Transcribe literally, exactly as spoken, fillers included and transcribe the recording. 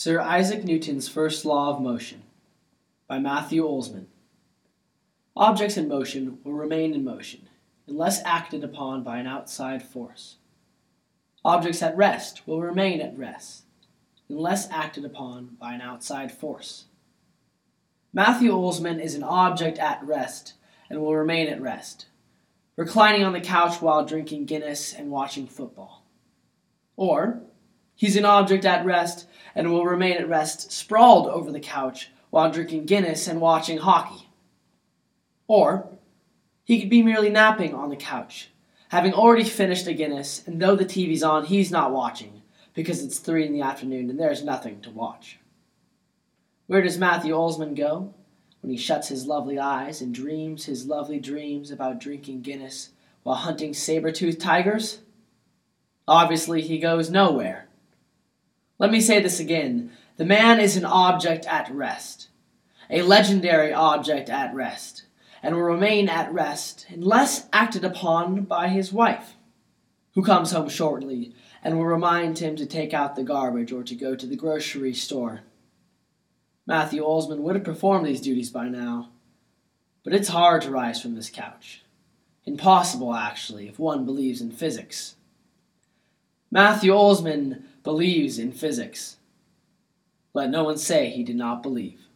Sir Isaac Newton's First Law of Motion by Matthew Olsman. Objects in motion will remain in motion unless acted upon by an outside force. Objects at rest will remain at rest unless acted upon by an outside force. Matthew Olsman is an object at rest and will remain at rest, reclining on the couch while drinking Guinness and watching football. Or, he's an object at rest and will remain at rest sprawled over the couch while drinking Guinness and watching hockey. Or, he could be merely napping on the couch, having already finished a Guinness, and though the T V's on, he's not watching, because it's three in the afternoon and there's nothing to watch. Where does Matthew Olsman go when he shuts his lovely eyes and dreams his lovely dreams about drinking Guinness while hunting saber-toothed tigers? Obviously, he goes nowhere. Let me say this again. The man is an object at rest, a legendary object at rest, and will remain at rest unless acted upon by his wife, who comes home shortly and will remind him to take out the garbage or to go to the grocery store. Matthew Olsman would have performed these duties by now, but it's hard to rise from this couch. Impossible, actually, if one believes in physics. Matthew Olsman believes in physics. Let no one say he did not believe.